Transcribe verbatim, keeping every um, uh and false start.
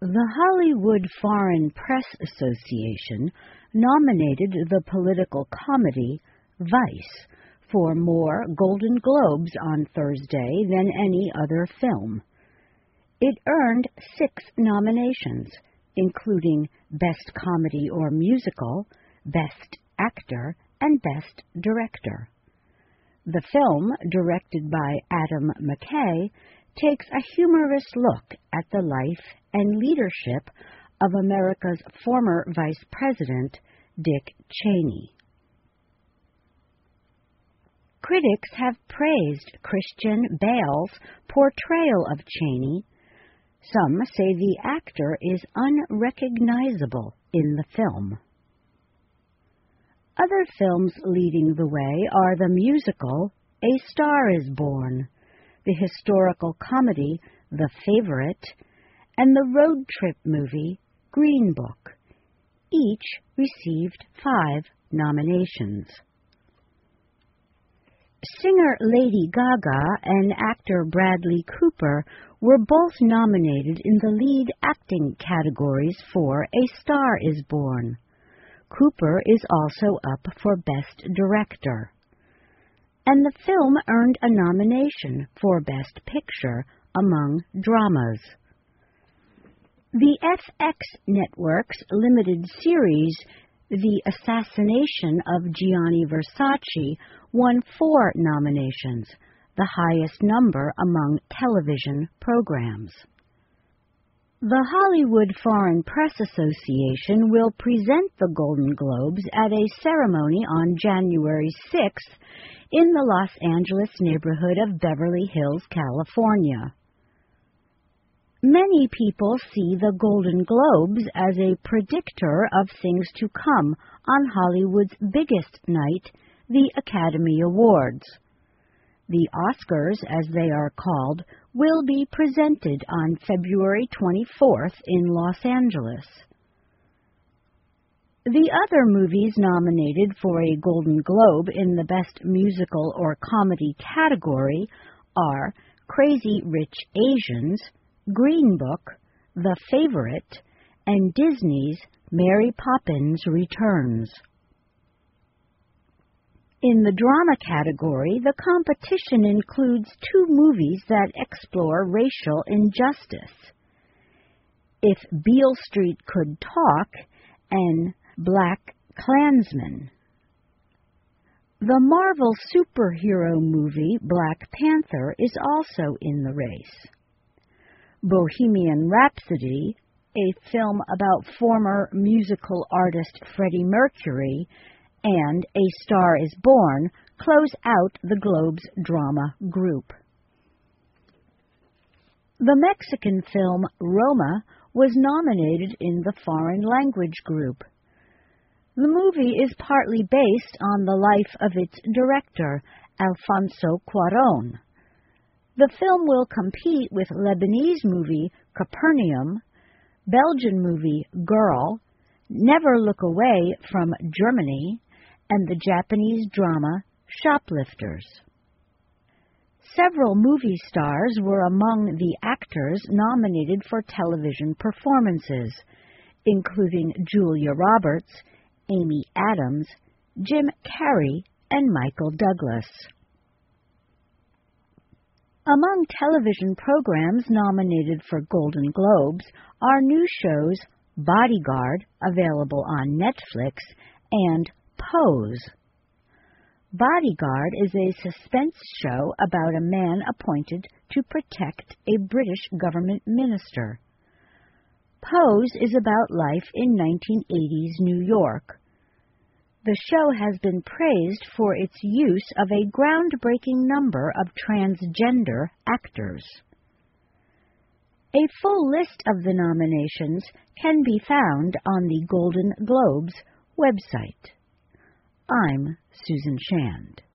The Hollywood Foreign Press Association nominated the political comedy Vice for more Golden Globes on Thursday than any other film. It earned six nominations, including Best Comedy or Musical, Best Actor, and Best Director. The film, directed by Adam McKay, takes a humorous look at the life and leadership of America's former Vice President, Dick Cheney. Critics have praised Christian Bale's portrayal of Cheney. Some say the actor is unrecognizable in the film. Other films leading the way are the musical A Star is Born, the historical comedy The Favorite, and the road trip movie Green Book. Each received five nominations. Singer Lady Gaga and actor Bradley Cooper were both nominated in the lead acting categories for A Star is Born. Cooper is also up for Best Director. And the film earned a nomination for Best Picture among dramas. The F X Network's limited series, The Assassination of Gianni Versace, won four nominations, the highest number among television programs. The Hollywood Foreign Press Association will present the Golden Globes at a ceremony on January sixth in the Los Angeles neighborhood of Beverly Hills, California. Many people see the Golden Globes as a predictor of things to come on Hollywood's biggest night, the Academy Awards. The Oscars, as they are called, will be presented on February twenty-fourth in Los Angeles. The other movies nominated for a Golden Globe in the Best Musical or Comedy category are Crazy Rich Asians, Green Book, The Favorite, and Disney's Mary Poppins Returns. In the drama category, the competition includes two movies that explore racial injustice: If Beale Street Could Talk and Black Klansman. The Marvel superhero movie Black Panther is also in the race. Bohemian Rhapsody, a film about former musical artist Freddie Mercury, and A Star is Born close out the Globe's drama group. The Mexican film Roma was nominated in the foreign language group. The movie is partly based on the life of its director, Alfonso Cuarón. The film will compete with Lebanese movie Capernaum, Belgian movie Girl, Never Look Away from Germany, and the Japanese drama Shoplifters. Several movie stars were among the actors nominated for television performances, including Julia Roberts, Amy Adams, Jim Carrey, and Michael Douglas. Among television programs nominated for Golden Globes are new shows Bodyguard, available on Netflix, and Pose. Bodyguard is a suspense show about a man appointed to protect a British government minister. Pose is about life in nineteen eighties New York. The show has been praised for its use of a groundbreaking number of transgender actors. A full list of the nominations can be found on the Golden Globes website. I'm Susan Shand.